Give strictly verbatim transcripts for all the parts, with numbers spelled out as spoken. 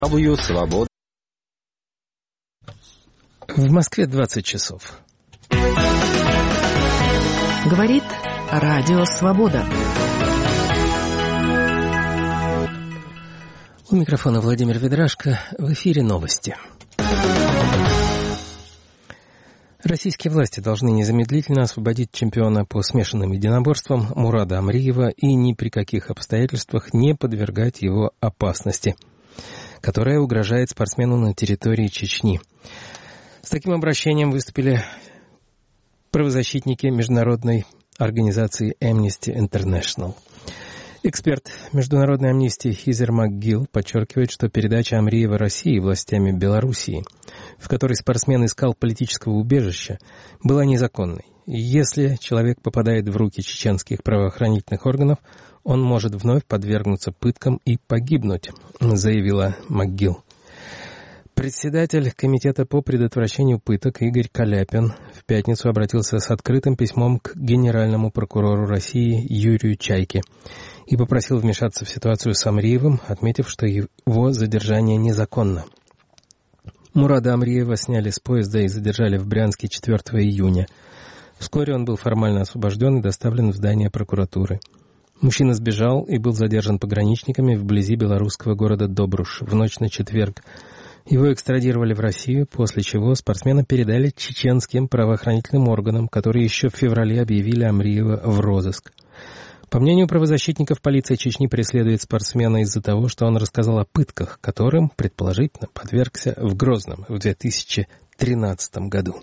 Радио Свобода. В Москве двадцать часов. Говорит Радио Свобода. У микрофона Владимир Ведрашко. В эфире новости. Российские власти должны незамедлительно освободить чемпиона по смешанным единоборствам Мурада Амриева и ни при каких обстоятельствах не подвергать его опасности, которая угрожает спортсмену на территории Чечни. С таким обращением выступили правозащитники международной организации Amnesty International. Эксперт международной амнистии Хизер МакГилл подчеркивает, что передача Амриева России властями Белоруссии, в которой спортсмен искал политического убежища, была незаконной. Если человек попадает в руки чеченских правоохранительных органов, он может вновь подвергнуться пыткам и погибнуть, заявила МакГилл. Председатель Комитета по предотвращению пыток Игорь Каляпин в пятницу обратился с открытым письмом к генеральному прокурору России Юрию Чайке и попросил вмешаться в ситуацию с Амриевым, отметив, что его задержание незаконно. Мурада Амриева сняли с поезда и задержали в Брянске четвёртого июня. Вскоре он был формально освобожден и доставлен в здание прокуратуры. Мужчина сбежал и был задержан пограничниками вблизи белорусского города Добруш в ночь на четверг. Его экстрадировали в Россию, после чего спортсмена передали чеченским правоохранительным органам, которые еще в феврале объявили Амриева в розыск. По мнению правозащитников, полиция Чечни преследует спортсмена из-за того, что он рассказал о пытках, которым, предположительно, подвергся в Грозном в две тысячи тринадцатом году.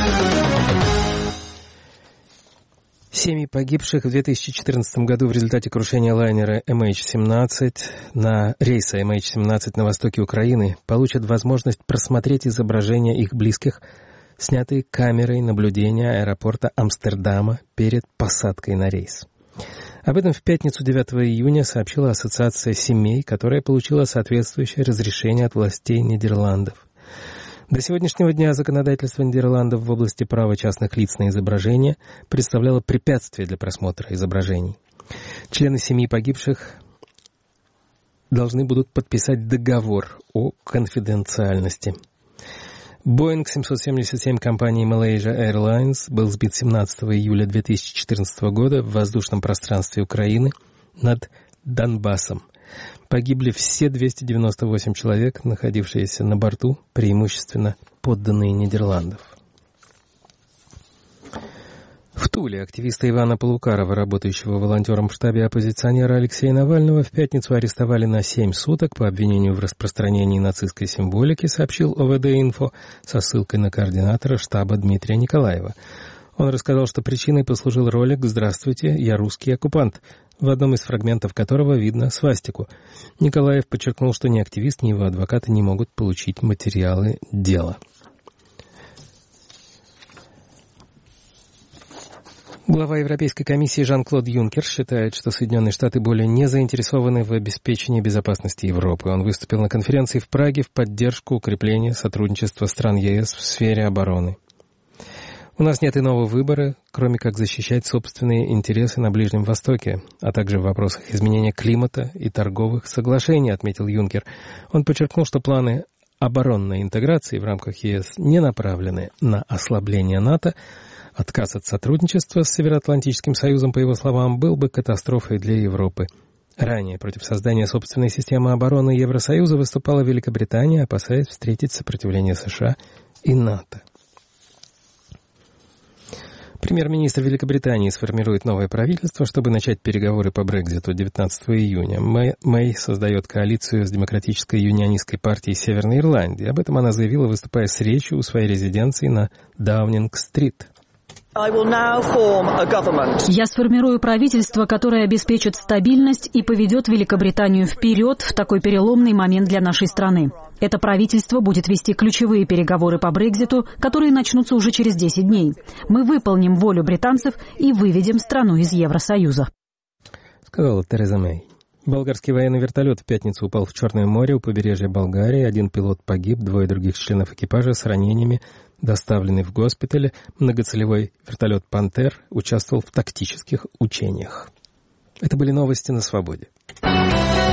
Семьи погибших в две тысячи четырнадцатом году в результате крушения лайнера эм эйч семнадцать на рейса эм эйч семнадцать на востоке Украины получат возможность просмотреть изображения их близких, снятые камерой наблюдения аэропорта Амстердама перед посадкой на рейс. Об этом в пятницу девятого июня сообщила Ассоциация семей, которая получила соответствующее разрешение от властей Нидерландов. До сегодняшнего дня законодательство Нидерландов в области права частных лиц на изображение представляло препятствие для просмотра изображений. Члены семьи погибших должны будут подписать договор о конфиденциальности. Боинг семьсот семьдесят семь компании Malaysia Airlines был сбит семнадцатого июля две тысячи четырнадцатого года в воздушном пространстве Украины над Донбассом. Погибли все двести девяносто восемь человек, находившиеся на борту, преимущественно подданные Нидерландов. В Туле активиста Ивана Полукарова, работающего волонтером в штабе оппозиционера Алексея Навального, в пятницу арестовали на семь суток по обвинению в распространении нацистской символики, сообщил о вэ дэ-инфо со ссылкой на координатора штаба Дмитрия Николаева. Он рассказал, что причиной послужил ролик «Здравствуйте, я русский оккупант», в одном из фрагментов которого видно свастику. Николаев подчеркнул, что ни активист, ни его адвокаты не могут получить материалы дела. Глава Европейской комиссии Жан-Клод Юнкер считает, что Соединенные Штаты более не заинтересованы в обеспечении безопасности Европы. Он выступил на конференции в Праге в поддержку укрепления сотрудничества стран е эс в сфере обороны. У нас нет иного выбора, кроме как защищать собственные интересы на Ближнем Востоке, а также в вопросах изменения климата и торговых соглашений, отметил Юнкер. Он подчеркнул, что планы оборонной интеграции в рамках е эс не направлены на ослабление НАТО. Отказ от сотрудничества с Североатлантическим Союзом, по его словам, был бы катастрофой для Европы. Ранее против создания собственной системы обороны Евросоюза выступала Великобритания, опасаясь встретить сопротивление США и НАТО. Премьер-министр Великобритании сформирует новое правительство, чтобы начать переговоры по Брекситу девятнадцатого июня. Мэй, Мэй создает коалицию с демократической юнионистской партией Северной Ирландии. Об этом она заявила, выступая с речью у своей резиденции на Даунинг-стрит. Я сформирую правительство, которое обеспечит стабильность и поведет Великобританию вперед в такой переломный момент для нашей страны. Это правительство будет вести ключевые переговоры по Брекситу, которые начнутся уже через десять дней. Мы выполним волю британцев и выведем страну из Евросоюза, сказала Тереза Мэй. Болгарский военный вертолет в пятницу упал в Черное море у побережья Болгарии. Один пилот погиб, двое других членов экипажа с ранениями доставлены в госпиталь. Многоцелевой вертолет «Пантер» участвовал в тактических учениях. Это были новости на свободе.